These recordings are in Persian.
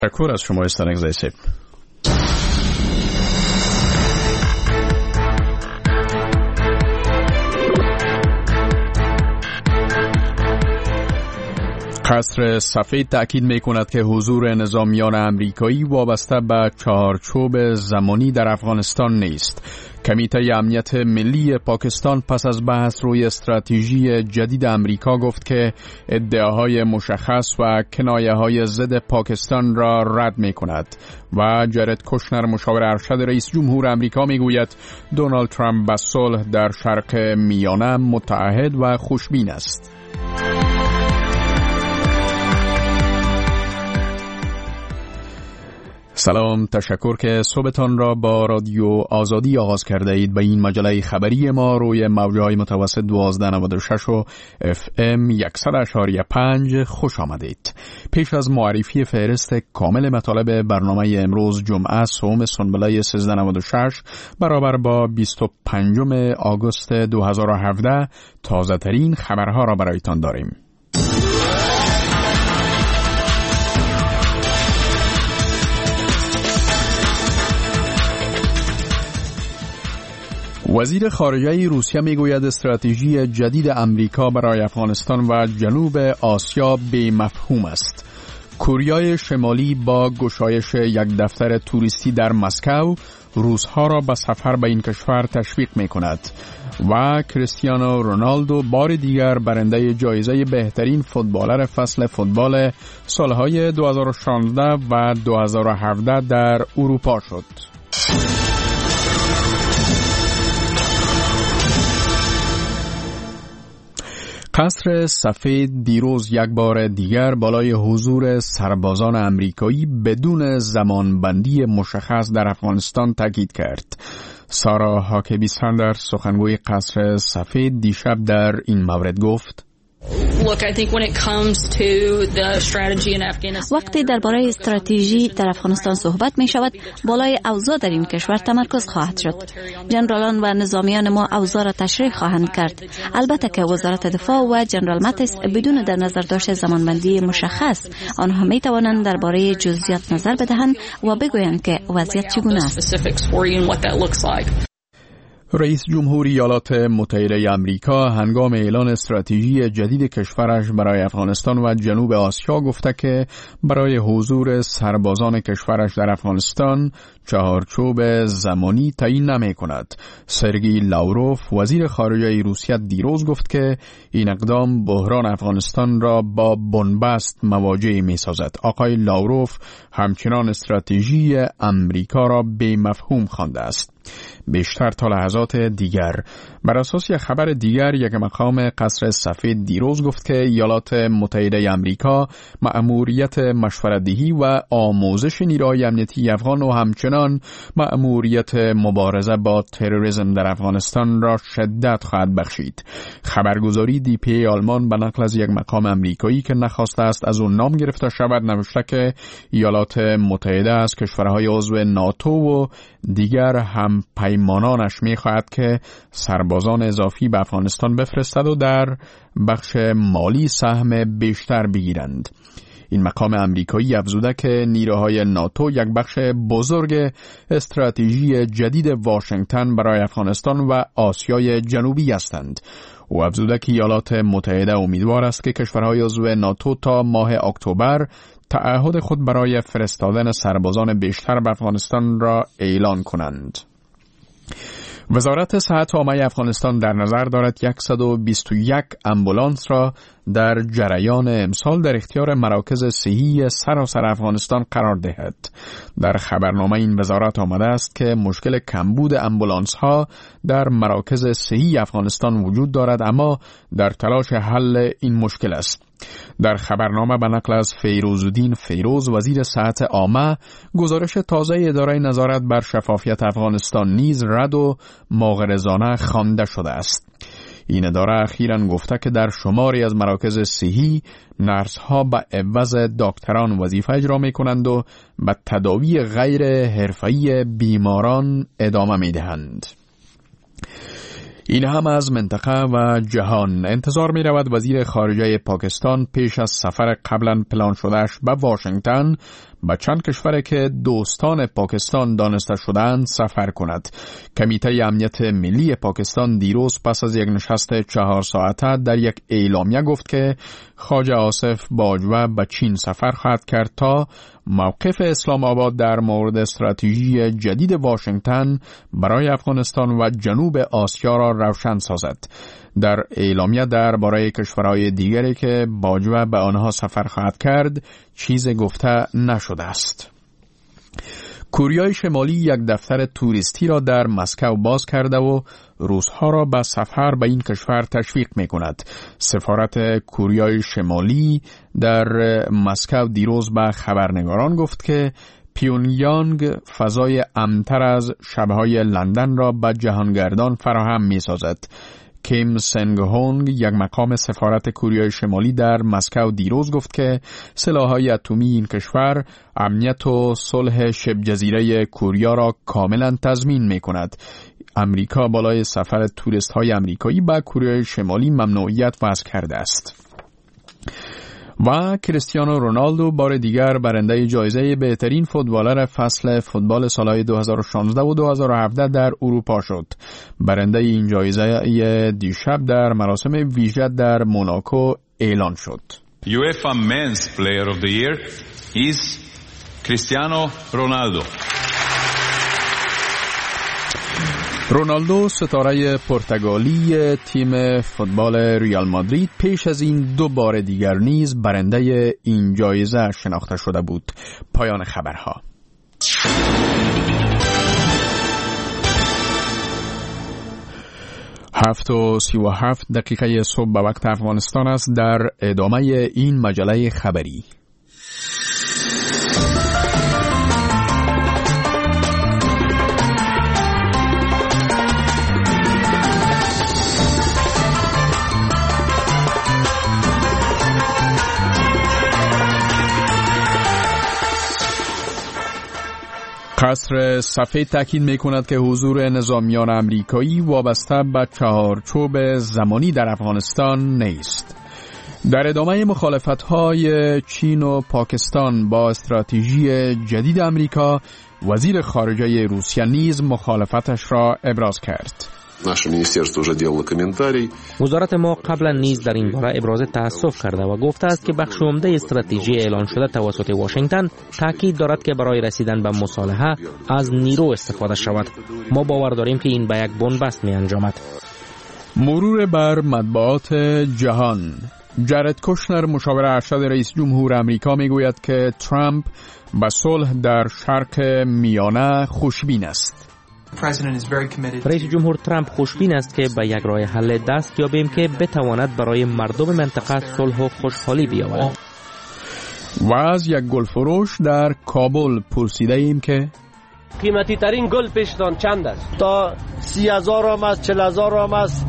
تشکر از شما استانک زیسیب. قصر سفید تأکید می‌کند که حضور نظامیان امریکایی وابسته به چارچوب زمانی در افغانستان نیست. کمیته امنیت ملی پاکستان پس از بحث روی استراتژی جدید امریکا گفت که ادعاهای مشخص و کنایه‌های ضد پاکستان را رد می‌کند و جارد کوشنر مشاور ارشد رئیس جمهور امریکا می‌گوید دونالد ترامپ به صلح در شرق میانه متعهد و خوشبین است. سلام، تشکر که صبحتان را با رادیو آزادی آغاز کرده اید. به این مجله خبری ما روی موجهای متوسط 1296 و FM 100.5 خوش آمدید. پیش از معرفی فهرست کامل مطالب برنامه امروز جمعه سوم سنبله 1396 برابر با 25 آگوست 2017 تازه ترین خبرها را برایتان داریم. وزیر خارجه روسیه میگوید استراتژی جدید امریکا برای افغانستان و جنوب آسیا بی‌مفهوم است. کره شمالی با گشایش یک دفتر توریستی در مسکو روس‌ها را به سفر به این کشور تشویق می‌کند و کریستیانو رونالدو بار دیگر برنده جایزه بهترین فوتبالر فصل فوتبال سالهای 2016 و 2017 در اروپا شد. قصر سفید دیروز یک بار دیگر بالای حضور سربازان امریکایی بدون زمانبندی مشخص در افغانستان تاکید کرد. سارا هاکبی ساندرز سخنگوی قصر سفید دیشب در این مورد گفت: وقتی درباره استراتژی در افغانستان صحبت می شود، بالای اوضاع در این کشور تمرکز خواهد شد. جنرالان و نظامیان ما اوضاع را تشریح خواهند کرد. البته که وزارت دفاع و جنرال ماتیس بدون در نظر داشت زمانبندی مشخص، آنها می توانند درباره جزئیات نظر بدهند و بگویند که وضعیت چگونه است. رئیس جمهور ایالات متحده آمریکا هنگام اعلان استراتژی جدید کشورش برای افغانستان و جنوب آسیا گفته که برای حضور سربازان کشورش در افغانستان چارچوب زمانی تعیین نمی‌کند. سرگئی لاوروف وزیر خارجه روسیه دیروز گفت که این اقدام بحران افغانستان را با بنبست مواجه می‌سازد. آقای لاوروف همچنان استراتژی امریکا را بی‌مفهوم خوانده است. بیشتر تا لحظات دیگر بر اساس یک خبر دیگر یک مقام قصر سفید دیروز گفت که ایالات متحده آمریکا مأموریت مشورت‌دهی و آموزش نیروهای امنیتی افغان و همچنان مأموریت مبارزه با تروریسم در افغانستان را شدت خواهد بخشید. خبرگزاری دی پی آلمان به نقل از یک مقام آمریکایی که نخواسته است از اون نام گرفته شود نوشته که ایالات متحده از کشورهای عضو ناتو و دیگر هم پیمانانش می‌خواهد که سربازان اضافی به افغانستان بفرستد و در بخش مالی سهم بیشتر بگیرند. این مقام امریکایی افزوده که نیروهای ناتو یک بخش بزرگ استراتژی جدید واشنگتن برای افغانستان و آسیای جنوبی هستند. او افزوده که ایالات متحده امیدوار است که کشورهای عضو ناتو تا ماه اکتبر تعهد خود برای فرستادن سربازان بیشتر به افغانستان را اعلان کنند. وزارت صحت عامه افغانستان در نظر دارد 121 آمبولانس را در جریان امسال در اختیار مراکز صحی سراسر افغانستان قرار دهد. در خبرنامه این وزارت آمده است که مشکل کمبود آمبولانس ها در مراکز صحی افغانستان وجود دارد، اما در تلاش حل این مشکل است. در خبرنامه به نقل از فیروزالدین فیروز وزیر صحت عامه گزارش تازه اداره نظارت بر شفافیت افغانستان نیز رد و مغرضانه خوانده شده است. این اداره اخیراً گفته که در شماری از مراکز صحی نرس ها به عوض دکتران وظیفه اجرا می کنند و به تداوی غیر حرفه‌ای بیماران ادامه می دهند. این هم از منطقه و جهان. انتظار می رود وزیر خارجه پاکستان پیش از سفر قبلا پلان شدهش به واشنگتن به چند کشوری که دوستان پاکستان دانسته شدند سفر کند. کمیته امنیت ملی پاکستان دیروز پس از یک نشست 4 ساعته در یک اعلامیه گفت که خواجه آصف باجوه به چین سفر خواهد کرد تا موقف اسلام آباد در مورد استراتژی جدید واشنگتن برای افغانستان و جنوب آسیا را روشن سازد. در اعلامیه درباره کشورهای دیگری که باجوه به آنها سفر خواهد کرد چیزی گفته نشده است. کوریای شمالی یک دفتر توریستی را در مسکو باز کرده و روس‌ها را به سفر به این کشور تشویق می‌کند. سفارت کوریای شمالی در مسکو دیروز به خبرنگاران گفت که پیونگیانگ فضای امن‌تر از شب‌های لندن را به جهانگردان فراهم می‌سازد. کیم سنگ هونگ یک مقام سفارت کوریای شمالی در مسکو دیروز گفت که سلاح‌های اتمی این کشور امنیت و صلح شبه جزیره کوریا را کاملا تضمین می‌کند. امریکا بالای سفر توریست‌های آمریکایی به کوریای شمالی ممنوعیت وضع کرده است. و کریستیانو رونالدو بار دیگر برنده جایزه بهترین فوتبالر فصل فوتبال سالهای 2016 و 2017 در اروپا شد. برنده این جایزه دیشب در مراسم ویژه در موناکو اعلان شد. UEFA Men's Player of the Year is Cristiano Ronaldo. رونالدو ستاره پرتغالی تیم فوتبال ریال مادرید پیش از این 2 بار دیگر نیز برنده این جایزه شناخته شده بود. پایان خبرها. 7:37 صبح به وقت افغانستان است. در ادامه این مجله خبری قصر سفید تاکید می‌کند که حضور نظامیان آمریکایی وابسته به چارچوب زمانی در افغانستان نیست. در ادامه مخالفت‌های چین و پاکستان با استراتژی جدید آمریکا، وزیر خارجه روسیه نیز مخالفتش را ابراز کرد. وزارت ما قبلا نیز در این باره ابراز تأسف کرده و گفته است که بخش عمده استراتژی اعلان شده توسط واشنگتن تاکید دارد که برای رسیدن به مصالحه از نیرو استفاده شود. ما باور داریم که این به یک بنبست می انجامد. مرور بر مطبوعات جهان. جارد کوشنر مشاور ارشد رئیس جمهور آمریکا می گوید که ترامپ به صلح در شرق میانه خوشبین است. رئیس جمهور ترامپ خوشبین است که به یک راه حل دست یابیم که بتواند برای مردم منطقه صلح و خوشحالی بیاورد. و از یک گل فروش در کابل پرسیده ایم که قیمتی ترین گل پیشتان چند است؟ تا 30,000 هم است، 40,000 هم است.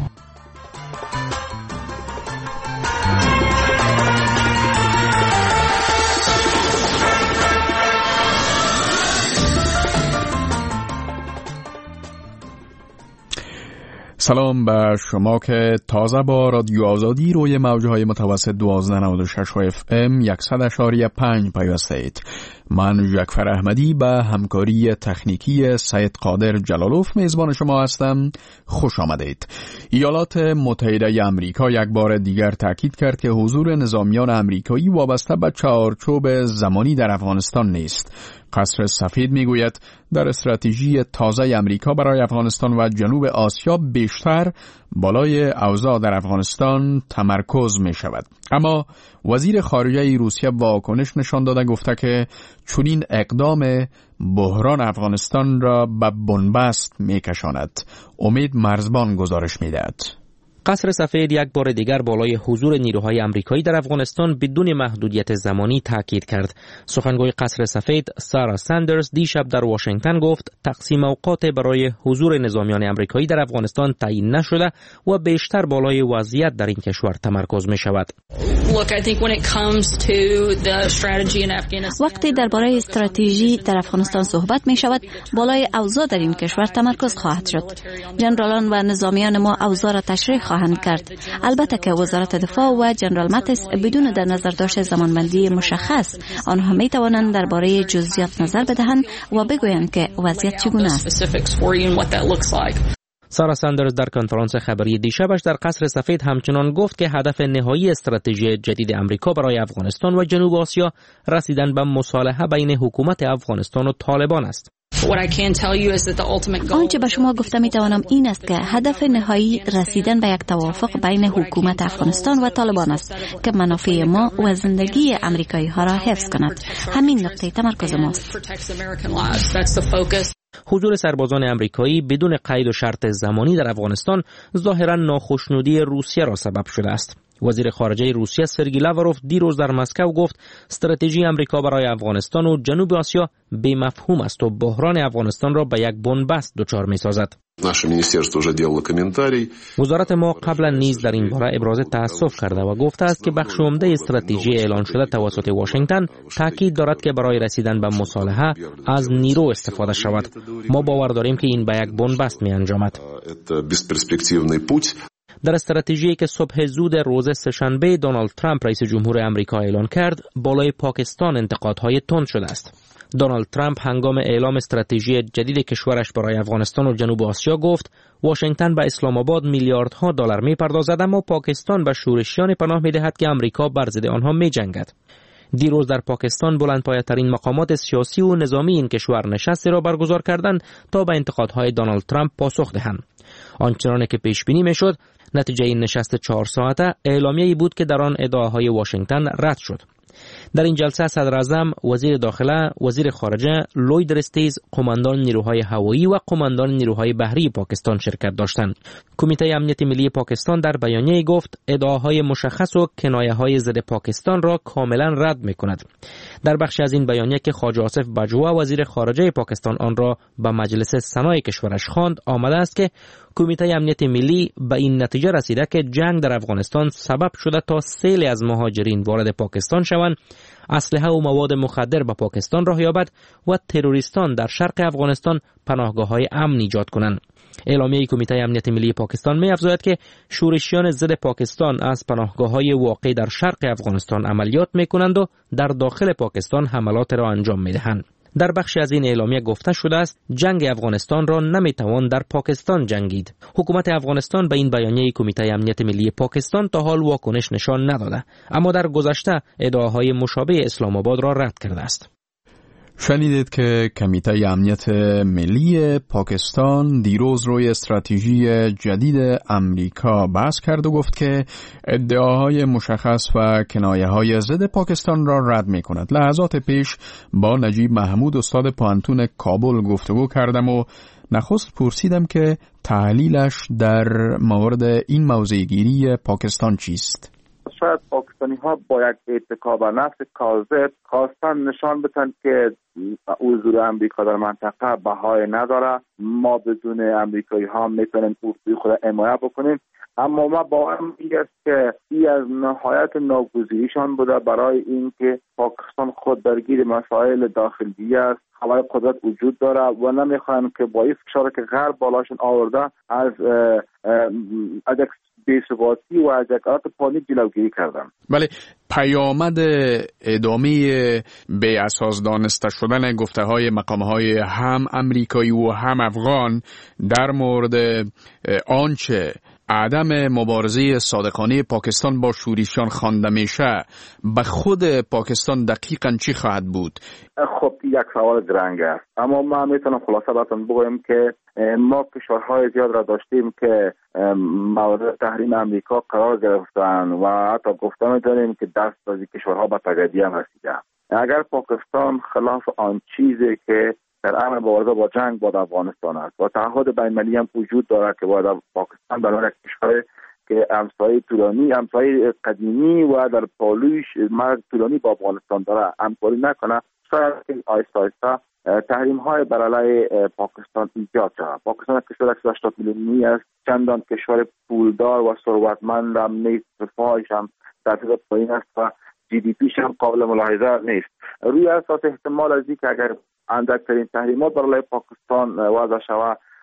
سلام به شما که تازه با رادیو آزادی روی موجهای متوسط 1296 FM 100.5 پیوسته اید. من جعفر احمدی به همکاری تکنیکی سید قادر جلالوف میزبان شما هستم. خوش آمدید. ایالات متحده آمریکا یک بار دیگر تاکید کرد که حضور نظامیان آمریکایی وابسته به چارچوب زمانی در افغانستان نیست. قصر سفید میگوید در استراتژی تازه آمریکا برای افغانستان و جنوب آسیا بیشتر بالای اوضاع در افغانستان تمرکز می شود. اما وزیر خارجه روسیه واکنش نشان داده گفته که چنین اقدام بحران افغانستان را به بنبست می کشاند. امید مرزبان گزارش می دهد. قصر سفید یک بار دیگر بالای حضور نیروهای آمریکایی در افغانستان بدون محدودیت زمانی تاکید کرد. سخنگوی قصر سفید سارا ساندرز دیشب در واشنگتن گفت تقسیم اوقات برای حضور نظامیان آمریکایی در افغانستان تعیین نشده و بیشتر بالای وضعیت در این کشور تمرکز می شود. وقتی درباره استراتژی در افغانستان صحبت می شود، بالای اوضاع در این کشور تمرکز خواهد شد. جنرالان و نظامیان ما اوضاع را تشریح خواهند کرد. البته که وزارت دفاع و جنرال ماتیس بدون در نظر داشت زمانبندی مشخص آنها می توانند درباره جزئیات نظر بدهند و بگویند که وضعیت چگونه است. سارا ساندرز در کنفرانس خبری دیشبش در قصر سفید همچنان گفت که هدف نهایی استراتژی جدید امریکا برای افغانستان و جنوب آسیا رسیدن به مصالحه بین حکومت افغانستان و طالبان است. آنچه به شما گفته می توانم این است که هدف نهایی رسیدن به یک توافق بین حکومت افغانستان و طالبان است که منافع ما و زندگی امریکایی ها را حفظ کند. همین نقطه تمرکز ماست. حضور سربازان امریکایی بدون قید و شرط زمانی در افغانستان ظاهرا ناخشنودی روسیه را سبب شده است. وزیر خارجه روسیه سرگئی لاوروف دیروز در مسکو گفت استراتژی امریکا برای افغانستان و جنوب آسیا بی مفهوم است و بحران افغانستان را به یک بنبست دچار می سازد. وزارت ما قبلا نیز در این باره ابراز تأسف کرده و گفته است که بخش عمده استراتژی اعلان شده توسط واشنگتن تاکید دارد که برای رسیدن به مصالحه از نیرو استفاده شود. ما باور داریم که این به یک بنبست می انجامد. در استراتژی که صبح زود روز سه‌شنبه دونالد ترامپ رئیس جمهور امریکا اعلان کرد، بالای پاکستان انتقادهای تند شده است. دونالد ترامپ هنگام اعلام استراتژی جدید کشورش برای افغانستان و جنوب آسیا گفت واشنگتن به اسلام آباد میلیاردها دلار میپردازد اما پاکستان به شورشیان پناه میدهد که امریکا بر ضد آنها میجنگد. دیروز در پاکستان بلندپایه‌ترین مقامات سیاسی و نظامی این کشور نشستی را برگزار کردند تا به انتقادهای دونالد ترامپ پاسخ دهند. آنچنان که پیش بینی میشد، نتیجه این نشست 4 ساعته اعلامیه‌ای بود که در آن ادعاهای واشنگتن رد شد. در این جلسه صدر اعظم، وزیر داخله، وزیر خارجه، لوید رستیز، قماندان نیروهای هوایی و قماندان نیروهای بحری پاکستان شرکت داشتند. کمیته امنیت ملی پاکستان در بیانیه گفت ادعاهای مشخص و کنایه‌های ضد پاکستان را کاملا رد می‌کند. در بخشی از این بیانیه که خواجه آصف بجوا وزیر خارجه پاکستان آن را به مجلس سنای کشورش خواند، آمده است که کمیته امنیت ملی به این نتیجه رسیده که جنگ در افغانستان سبب شده تا سیل از مهاجرین وارد پاکستان شوند، اسلحه و مواد مخدر به پاکستان راه یابد و تروریستان در شرق افغانستان پناهگاه‌های امن ایجاد کنند. اعلامیه کمیته امنیت ملی پاکستان می‌افزاید که شورشیان ضد پاکستان از پناهگاه‌های واقع در شرق افغانستان عملیات می‌کنند و در داخل پاکستان حملات را انجام می‌دهند. در بخشی از این اعلامیه گفته شده است جنگ افغانستان را نمیتوان در پاکستان جنگید. حکومت افغانستان به این بیانیه کمیته امنیت ملی پاکستان تا حال واکنش نشان نداده، اما در گذشته ادعاهای مشابه اسلام آباد را رد کرده است. شنیدید که کمیته امنیت ملی پاکستان دیروز روی استراتژی جدید امریکا بحث کرد و گفت که ادعاهای مشخص و کنایه‌های ضد پاکستان را رد می‌کند. لحظات پیش با نجیب محمود استاد پوهنتون کابل گفتگو کردم و نخست پرسیدم که تحلیلش در مورد این موضع‌گیری پاکستان چیست؟ شاید پاکستانی ها با یک اتکا به نفس کاذب خواستن نشان بدن که حضور امریکا در منطقه بهای نداره، ما بدون امریکایی ها میتونیم اردوی خود حمایت بکنیم. اما ما باورم این است که این از نهایت ناگزیریشان بوده برای اینکه پاکستان خود درگیر مسائل داخلی است، هوای قدرت وجود داره و نمیخواهند که با این فشاری که غرب بالاشون آورده از بی‌ثباتی و از حالت پانیک جلوگیری کردن. بله، پیامد ادامه به اساس دانسته شدن گفته های مقام های هم امریکایی و هم افغان در مورد آنچه عدم مبارزه صادقانه پاکستان با شورشیان خوانده میشه به خود پاکستان دقیقاً چی خواهد بود؟ خب یک سوال درنگ است، اما ما میتونم خلاصه براتون بگویم که ما کشورهای زیاد را داشتیم که مورد تحریم امریکا قرار گرفتن و حتی گفته میتونیم که دست از کشورها به تجدید رسیده. اگر پاکستان خلاف آن چیزی که در امر مبارزه با جنگ با افغانستان است و تعهد بین‌المللی هم وجود دارد که باید پاکستان برای کشور که همسایه طولانی، همسایه قدیمی و در پالویش مرز طولانی با افغانستان داره همکاری نکنه، شاید آیسته آیسته تحریم های بر علیه پاکستان ایجاد شود. پاکستان کشور 80 میلیونی است، چندان کشور پولدار و ثروتمند هم نیست، رفاهش هم در حد پایین است و جی دی پیش هم قابل ملاحظه نیست. روی اساس احتمال از اینکه اگر اندکترین تحریمات بر علیه پاکستان وضع شود،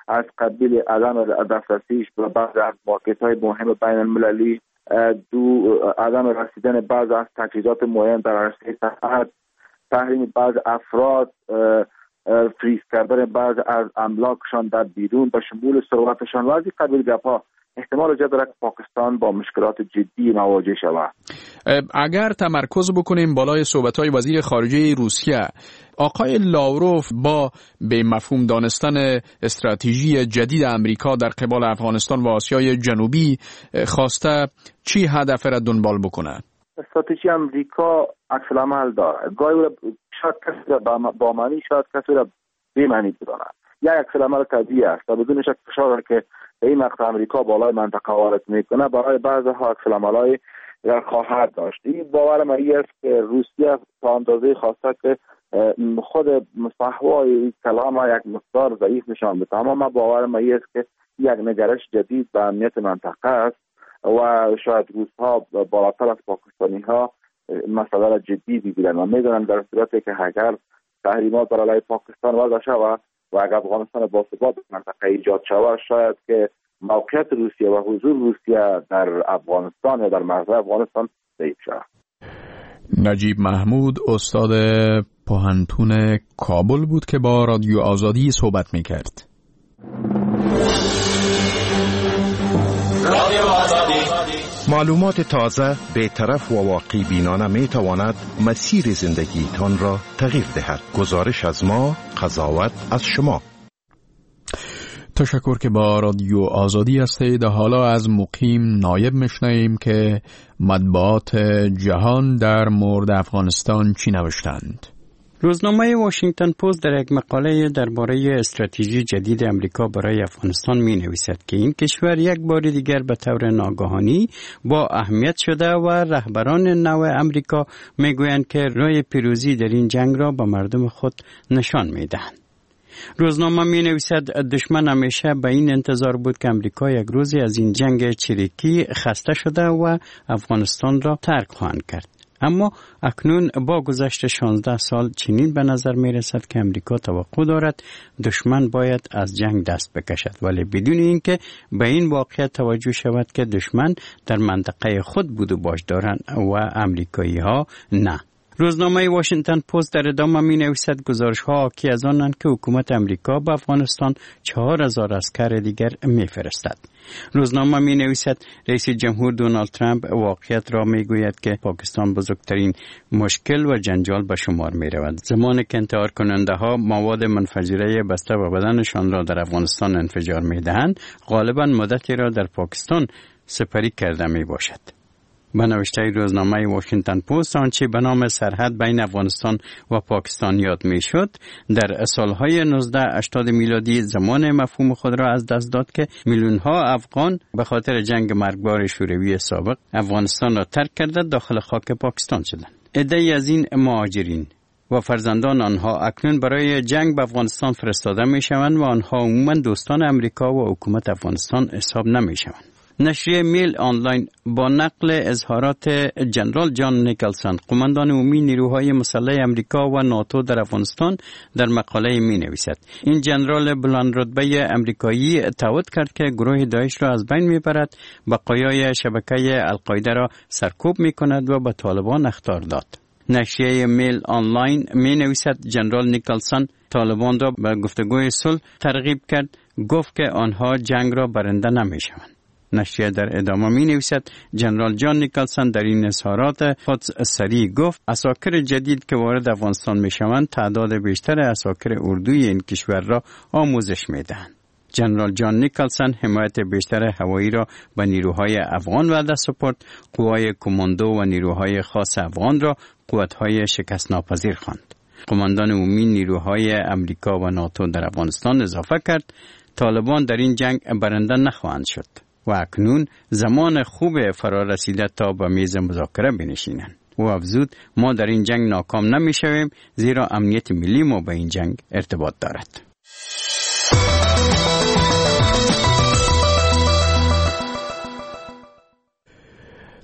از قبیل عدم دسترسیش به بعضی از مارکت‌های مهم بین المللی، عدم رسیدن بعضی از تجهیزات مهم در عرصه صنعت، تحریم بعض افراد، فریز کردن بعض از املاکشان در بیرون به شمول ثروتشان و از این قبیل گپ‌ها احتمال زیاد دارد که پاکستان با مشکلات جدی مواجه شود. اگر تمرکز بکنیم بالای صحبت‌های وزیر خارجه روسیه، آقای لاوروف با به مفهوم دانستن استراتژی جدید امریکا در قبال افغانستان و آسیای جنوبی خواسته چی هدف را دنبال بکنه؟ استراتژی امریکا عکس العمل دارد. گاهی شاید کسی را با معنی، شاید کسی را بی معنی بداند. یک عکس العمل طبیعی است و بدون شک فشار که به این مقطع امریکا بالای منطقه وارد میکنه برای بعضی ها عکس العمل‌های خواهد داشت. این باور من است که روسیه تا اندازه خواسته که خود صحوای کلام یک مقدار ضعیف نشان بده، اما من باور من است که یک نگرش جدید به امنیت منطقه است و شاید روس‌ها بالاتر از پاکستانی‌ها مسئله را جدی بگیرن و میدونن در صورتی که اگر تحریمات بر علیه پاکستان وضع شود و اگر افغانستان باثبات منطقه ایجاد شود، شاید که موقعیت روسیه و حضور روسیه در افغانستان یا در مرز افغانستان ضعیف شود. نجیب محمود استاد پوهنتون کابل بود که با رادیو آزادی صحبت میکرد. معلومات تازه، بی‌طرف و واقعی بینانه می تواند مسیر زندگیتان را تغییر دهد. گزارش از ما، قضاوت از شما. تشکر که با رادیو آزادی هستید. حالا از مقیم نایب میشنویم که مطبوعات جهان در مورد افغانستان چی نوشتند. روزنامه واشنگتن پست در یک مقاله درباره استراتژی جدید امریکا برای افغانستان می نویسد که این کشور یک بار دیگر به طور ناگهانی با اهمیت شده و رهبران نو امریکا می گویند که راه پیروزی در این جنگ را به مردم خود نشان می دهند. روزنامه می نویسد دشمن همیشه به این انتظار بود که امریکا یک روزی از این جنگ چریکی خسته شده و افغانستان را ترک خواهند کرد. اما اکنون با گذشت 16 سال چنین به نظر می رسد که امریکا توقع دارد دشمن باید از جنگ دست بکشد، ولی بدون اینکه به این واقعیت توجه شود که دشمن در منطقه خود بود و باش دارند و امریکایی ها نه. روزنامه واشنگتن پست در ادامه می نویسد گزارش ها حاکی از آنند که حکومت امریکا به افغانستان 4000 عسکر دیگر می فرستد. روزنامه می نویسد رئیس جمهور دونالد ترامپ واقعیت را می گوید که پاکستان بزرگترین مشکل و جنجال به شمار می رود. زمانی که انتحار کننده ها مواد منفجره بسته به بدنشان را در افغانستان انفجار می دهند، غالبا مدتی را در پاکستان سپری کرده می باشد. به نوشته روزنامه واشنگتن پست، آنچه به نام سرحد بین افغانستان و پاکستان یاد می شد در سالهای 1980 میلادی زمان مفهوم خود را از دست داد که میلیون ها افغان به خاطر جنگ مرگبار شوروی سابق افغانستان را ترک کرده داخل خاک پاکستان شدند. عده‌ای از این مهاجرین و فرزندان آنها اکنون برای جنگ به افغانستان فرستاده می شوند و آنها عموما دوستان امریکا و حکومت افغانستان حساب نمی شوند. نشریه میل آنلاین با نقل اظهارات جنرال جان نیکلسون، قماندان عمومی نیروهای مسلح امریکا و ناتو در افغانستان، در مقاله می نویسد این جنرال بلند رتبه امریکایی تعهد کرد که گروه داعش را از بین می برد، بقایای شبکه القاعده را سرکوب می کند و به طالبان اخطار داد. نشریه میل آنلاین می نویسد جنرال نیکلسون طالبان را به گفتگوی صلح ترغیب کرد، گفت که آنها جنگ را برنده نمی شوند. نشریه در ادامه می نویسد جنرال جان نیکلسون در این اظهارات خود سریع گفت عساکر جدید که وارد افغانستان می شوند تعداد بیشتر عساکر اردوی این کشور را آموزش می دهند. جنرال جان نیکلسون حمایت بیشتر هوایی را به نیروهای افغان وعده سپرد، قوای کماندو و نیروهای خاص افغان را قوت‌های شکست ناپذیر خواند. قماندان عمومی نیروهای امریکا و ناتو در افغانستان اضافه کرد طالبان در این جنگ برنده نخواهند شد و اکنون زمان خوب فرا رسیده تا به میز مذاکره بنشینند. و افزود ما در این جنگ ناکام نمی شویم زیرا امنیت ملی ما به این جنگ ارتباط دارد.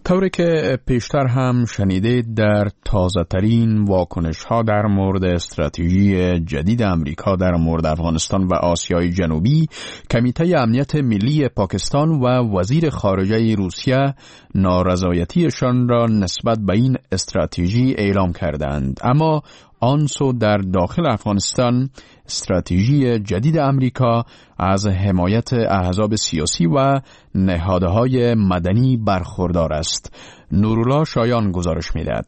طوری که پیشتر هم شنیدید، در تازه ترین واکنش ها در مورد استراتژی جدید امریکا در مورد افغانستان و آسیای جنوبی، کمیته امنیت ملی پاکستان و وزیر خارجه روسیه نارضایتیشان را نسبت به این استراتژی اعلام کردند. اما آن سو در داخل افغانستان استراتژی جدید امریکا از حمایت احزاب سیاسی و نهادهای مدنی برخوردار است. نورالله شایان گزارش می‌دهد.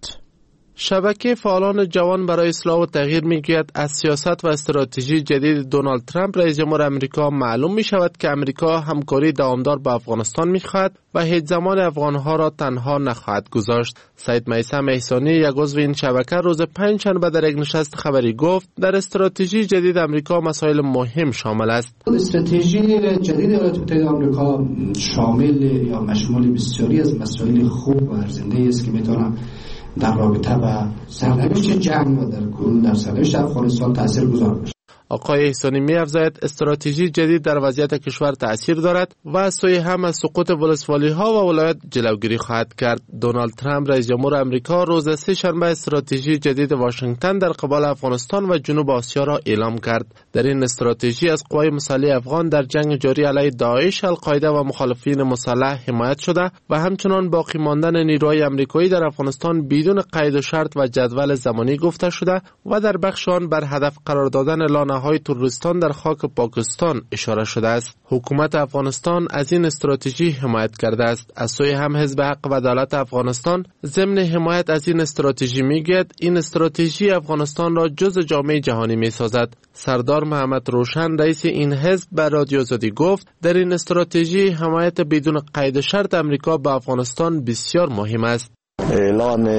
شبکه فعالان جوان برای اصلاح و تغییر میگوید از سیاست و استراتژی جدید دونالد ترامپ رئیس جمهور امریکا معلوم می شود که امریکا همکاری دوامدار با افغانستان میخواهد و هیچ زمان افغانها را تنها نخواهد گذاشت. سید میثم احسانی، یک عضو این شبکه، روز پنجشنبه در یک نشست خبری گفت در استراتژی جدید امریکا مسائل مهم شامل است. استراتژی جدید ایالات متحده آمریکا شامل یا مشمول بسیاری از مسائل خوب و ارزنده است که میتونه در رابطه با سرنوشت جنگ و در کل در سرنوشت افغانستان تاثیرگذار باشد. آقای احسانی می‌افزاید استراتژی جدید در وضعیت کشور تأثیر دارد و از سوی هم از سقوط ولسوالی‌ها و ولایت جلوگیری خواهد کرد. دونالد ترامپ رئیس جمهور امریکا روز سه‌شنبه استراتژی جدید واشنگتن در قبال افغانستان و جنوب آسیا را اعلام کرد. در این استراتژی از قوای مسلح افغان در جنگ جاری علیه داعش، القاعده و مخالفین مسلح حمایت شده و همچنان باقی ماندن نیروهای آمریکایی در افغانستان بدون قید و شرط و جدول زمانی گفته شده و در بخش آن بر هدف قرار دادن های تروریستان در خاک پاکستان اشاره شده است. حکومت افغانستان از این استراتژی حمایت کرده است. از سوی هم حزب حق و عدالت افغانستان ضمن حمایت از این استراتژی میگوید این استراتژی افغانستان را جزء جامعه جهانی میسازد. سردار محمد روشن رئیس این حزب به رادیو آزادی گفت در این استراتژی حمایت بدون قید و شرط امریکا به افغانستان بسیار مهم است. اعلان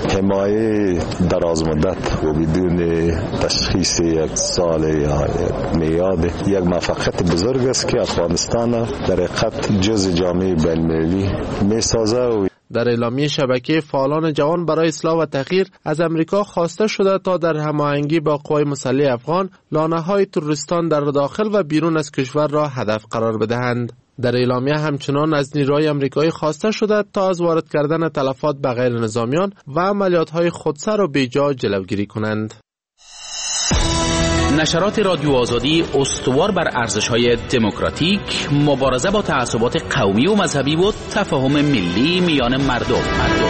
حمایت دراز مدت و بدون تشخیص یک سال یا میاد یک موفقیت بزرگ است که افغانستان در حقیقت جزء جامعه بین‌المللی میسازه. در اعلامیه شبکه فعالان جوان برای اصلاح و تغییر از امریکا خواسته شده تا در هماهنگی با قوای مسلح افغان لانه‌های تروریستان در داخل و بیرون از کشور را هدف قرار بدهند. در اعلامیه همچنان از نیروهای آمریکایی خواسته شده تا از وارد کردن تلفات به غیر نظامیان و عملیات‌های خودسر و بیجا جلوگیری کنند. نشرات رادیو آزادی استوار بر ارزش‌های دموکراتیک، مبارزه با تعصبات قومی و مذهبی و تفاهم ملی میان مردم.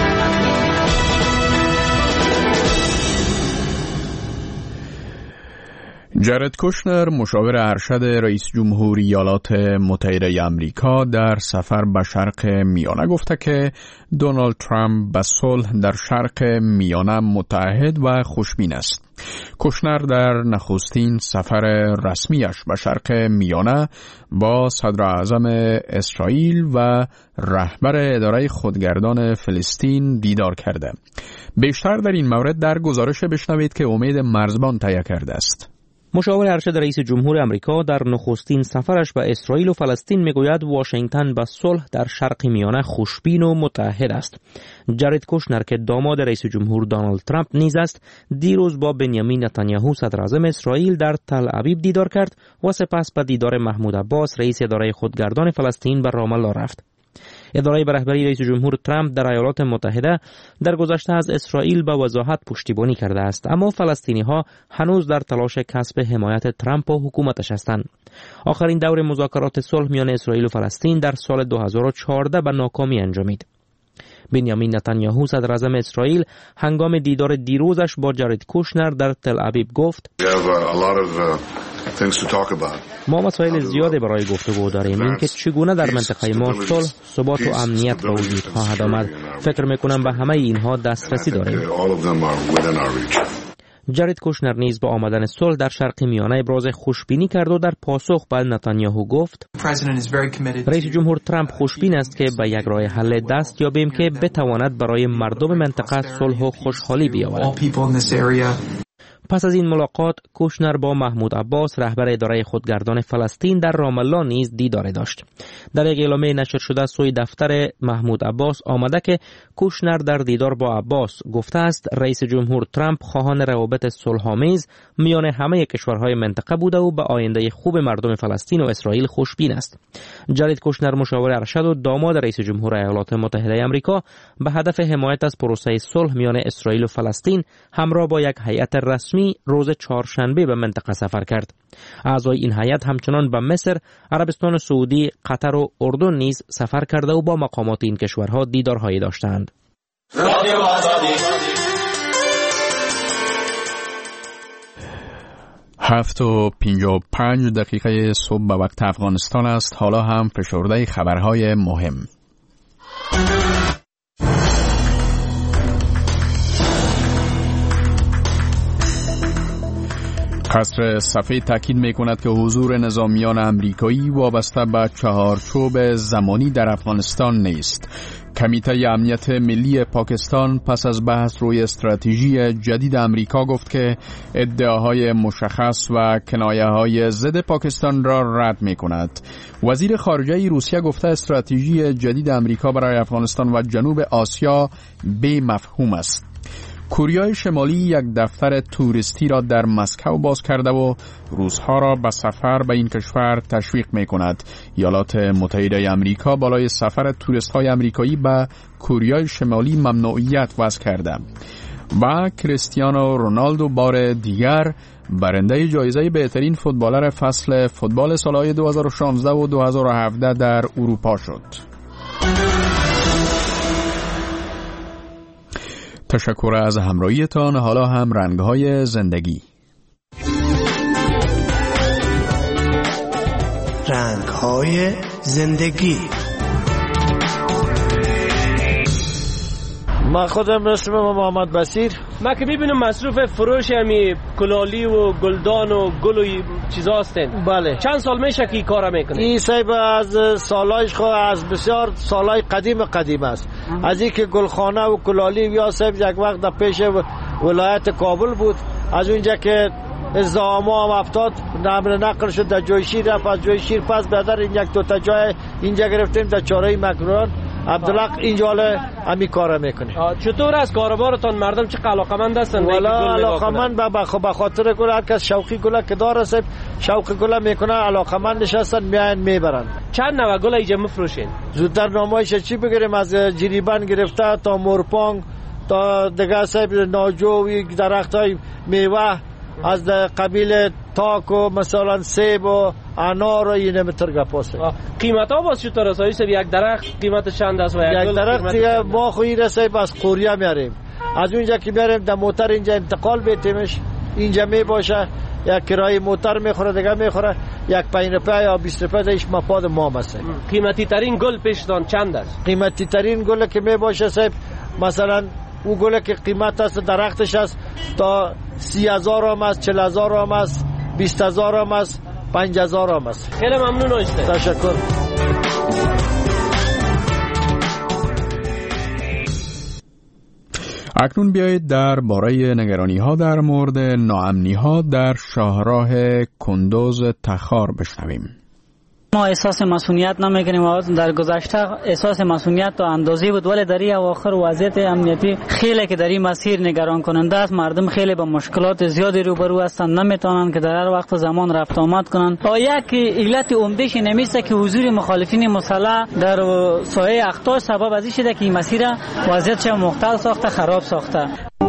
جارد کوشنر، مشاور ارشد رئیس جمهور ایالات متحده آمریکا، در سفر به شرق میانه گفته که دونالد ترامپ به صلح در شرق میانه متعهد و خوشبین است. کوشنر در نخستین سفر رسمیش به شرق میانه با صدر اعظم اسرائیل و رهبر اداره خودگردان فلسطین دیدار کرده. بیشتر در این مورد در گزارش بشنوید که امید مرزبان تهیه کرده است. مشاور ارشد رئیس جمهور امریکا در نخستین سفرش به اسرائیل و فلسطین میگوید واشنگتن به صلح در شرق میانه خوشبین و متعهد است. جارد کوشنر که داماد رئیس جمهور دونالد ترامپ نیز است، دیروز با بنیامین نتانیاهو صدر اعظم اسرائیل در تل ابیب دیدار کرد و سپس به دیدار محمود عباس رئیس اداره خودگردان فلسطین به رام الله رفت. اداره به رهبری رئیس جمهور ترامپ در ایالات متحده در گذشته از اسرائیل به وضاحت پشتیبانی کرده است، اما فلسطینی‌ها هنوز در تلاش کسب حمایت ترامپ و حکومتش هستند. آخرین دور مذاکرات صلح میان اسرائیل و فلسطین در سال 2014 به ناکامی انجامید. بنیامین نتانیاهو صدر اعظم اسرائیل هنگام دیدار دیروزش با جارد کوشنر در تل ابیب گفت ما مسائل زیادی برای گفتگو داریم. اینکه چگونه در منطقه ما صلح، ثبات و امنیت به وجود خواهد آمد. فکر میکنم به همه اینها دسترسی داریم. جارد کوشنر نیز با آمدن صلح در شرق میانه ابراز خوشبینی کرد و در پاسخ به نتانیاهو گفت رئیس جمهور ترامپ خوشبین است که به یک راه حل دست یابیم که بتواند برای مردم منطقه صلح و خوشحالی بیاورد. پس از این ملاقات کوشنر با محمود عباس رهبر اداره خودگردان فلسطین در رام الله نیز دیدار داشت. در یک اعلامیه نشر شده سوی دفتر محمود عباس آمده که کوشنر در دیدار با عباس گفته است رئیس جمهور ترامپ خواهان روابط صلح‌آمیز میان همه کشورهای منطقه بوده و به آینده خوب مردم فلسطین و اسرائیل خوشبین است. جارید کوشنر مشاور ارشد و داماد رئیس جمهور ایالات متحده آمریکا به هدف حمایت از پروسه صلح میان اسرائیل و فلسطین همراه با یک هیئت رسمی روز چهارشنبه به منطقه سفر کرد. اعضای این هیئت همچنان به مصر، عربستان سعودی، قطر و اردن نیز سفر کرده و با مقامات این کشورها دیدارهایی داشتند. 7:55 صبح به وقت افغانستان است. حالا هم فشرده خبرهای مهم. قصر سفید تاکید می‌کند که حضور نظامیان آمریکایی وابسته به چهارچوب زمانی در افغانستان نیست. کمیته امنیت ملی پاکستان پس از بحث روی استراتژی جدید آمریکا گفت که ادعاهای مشخص و کنایه‌های ضد پاکستان را رد می‌کند. وزیر خارجه روسیه گفته استراتژی جدید آمریکا برای افغانستان و جنوب آسیا بی مفهوم است. کره شمالی یک دفتر توریستی را در مسکو باز کرده و روس‌ها را به سفر به این کشور تشویق می‌کند. ایالات متحده آمریکا بالای سفر توریست‌های آمریکایی به کره شمالی ممنوعیت وضع کرده. و کریستیانو رونالدو بار دیگر برنده جایزه بهترین فوتبالر فصل فوتبال سال‌های 2016 و 2017 در اروپا شد. تشکر از همراهیتان. حالا هم رنگ‌های زندگی. رنگ‌های زندگی. من خودم اسمم محمد بصیر. ما که ببینم مصروف فروش همی کلالی و گلدان و گل و چیزا هستن. بله. چند سال میشه که این کارا میکنه؟ این صاحب از سالایش خود از بسیار سالای قدیم است. از اینکه گلخانه و کلالی یا صاحب یک وقت در پیش ولایت کابل بود، از اونجا که ازدحام‌ها هم افتاد نقل شد در جویشیر، رفت از جویشیر پس بدر این یک دو تا جای اینجا گرفتیم در چهارراه مکران. عبدالحق اینجا همی کارا میکنه. چطور است کاروبارتان؟ مردم چه علاقمند هستن؟ والا علاقمند به خاطر گل، هر کس شوقی گل که داره است شوق گل میکنه، علاقمندش هستن میان میبرن. چند نوع گل اینجا میفروشین؟ زودتر نمایش چی بگیریم، از جریبن گرفته تا مورپانگ تا دیگه صاحب ناجو، درختای میوه از قبیل تاک و مثلا سیب و انار و اینه مترگه پاسه. قیمت ها باز چطور است؟ یک درخت قیمت چند است و یک درخت دیگه ما خویی رسه از قوریه میاریم، از اونجا که میاریم در موتر اینجا انتقال بیتیمش، اینجا می باشه یک کرای موتر میخوره دیگه میخوره، یک 5 روپیه یا 20 روپیه دیش مفاد ما است. قیمتی ترین گل پیشتان چند است؟ قیمتی ترین گل که می باشه صاحب مثلا او گله که قیمت است درختش است تا 30,000 هم است، 40,000 هم است، 20,000 هم است، 5,000 هم است. خیلی ممنون است. تشکر. اکنون بیایید در باره نگرانی ها در مورد ناامنی ها در شاهراه کندوز تخار بشنویم. ما احساس مسئولیت نمیکنیم و در گذشته احساس مسئولیت تا اندازی بود، ولی در این اواخر وضعیت امنیتی خیلی که در این مسیر نگران کننده است. مردم خیلی با مشکلات زیادی روبرو هستند، نمیتونن که در هر وقت زمان رفت آمد کنند. یک علت عمده‌اش نمیشه که حضور مخالفین مسلح در سایه اخطار سبب از این شده که این مسیر وضعیتش مختل ساخته، خراب ساخته.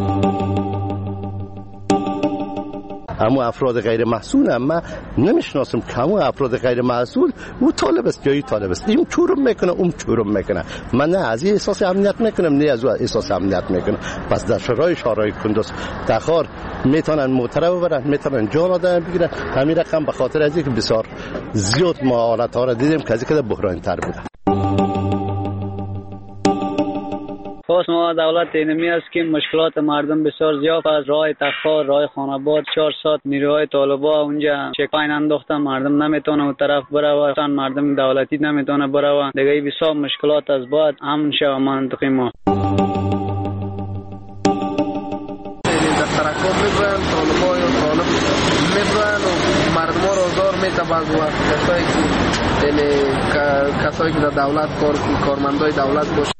همون افراد غیر مسئول من نمیشناسم که همون افراد غیر مسئول او طالب است یا این طالب است، این چورم میکنه اون چورم میکنه. من نه از این احساس امنیت میکنم نه از اون احساس امنیت میکنم. پس در شهرهای کندوز تخار میتونن موتره ببرن، میتونن جان آدم بگیرن. همین رقم به خاطر از اینکه بسیار زیاد ما حالت‌ها را دیدیم که از اینکه بحرانی تر بوده. خواست ما دولت اینمی است که مشکلات مردم بسیار زیاد است. راه تخار، راه خاناباد 4 ساعت نیروهای طالبا اونجا چکاین انداختن، مردم نمیتونه اون طرف بره، مردم دولتی نمیتونه بره. دیگه بسیار مشکلات از بعد امن شه منطقه ما. در ترکات میبرن، طالبا بازار میته بعض وقت کسایی که در دولت کارمندای دولت باشه.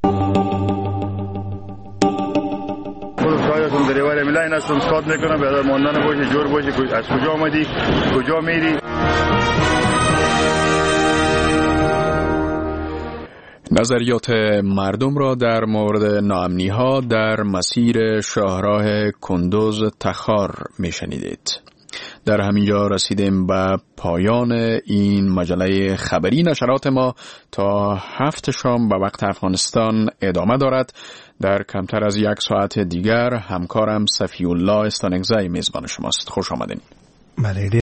خودتون دریوار ملای نستم سکات میکنم به ماندن باشه جور باشه از کجا آمدی کجا میری. نظریات مردم را در مورد ناامنی‌ها در مسیر شاهراه کندوز تخار میشنیدید. در همینجا رسیدیم به پایان این مجله خبری. نشرات ما تا 7 شام به وقت افغانستان ادامه دارد. در کمتر از 1 ساعت دیگر همکارم صفی الله استانگزی میزبان شماست. خوش آمدین.